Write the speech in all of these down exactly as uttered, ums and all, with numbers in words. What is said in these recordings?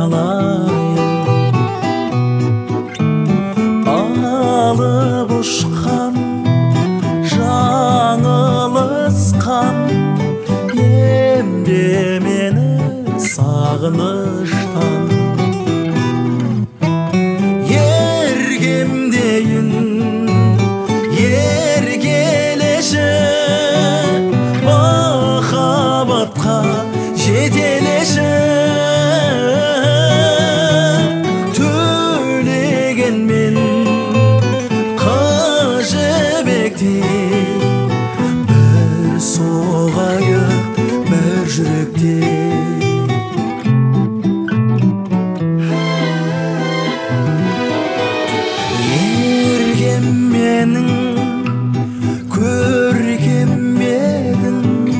айналайын. Алып ұшқан, жаңылысқан, емде мені сағыныштан. Ергемдейін, ергелеші, махаббатқа жетелеші. Төлеген бір соғайық бір жүректе. Ергем менің, көркем едің,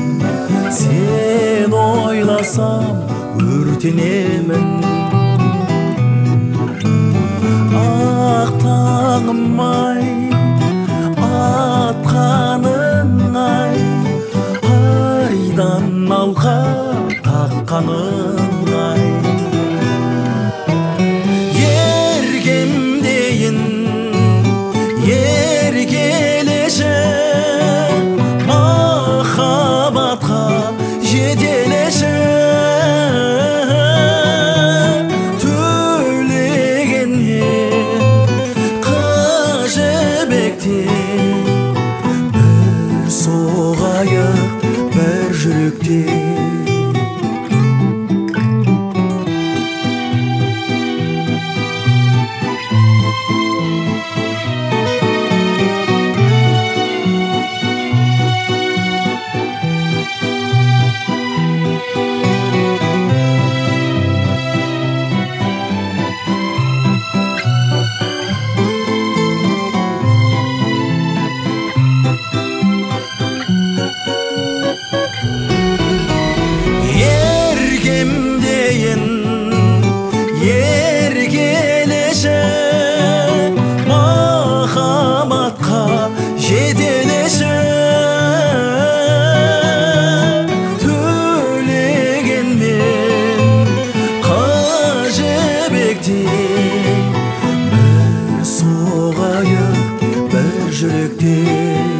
сен ойласам өртенемін. Ақ таңым-ай, атқаның ай, айдан алқа таққаның ай. Ергемдейін, ергелеші, махаббатқа жетелеші. Бір соғайық бір жүректе. Ергемдейін, ергелеші, махаббатқа жетелеші. Төлегенмен қажыбекте, бір соғайық бір жүректе.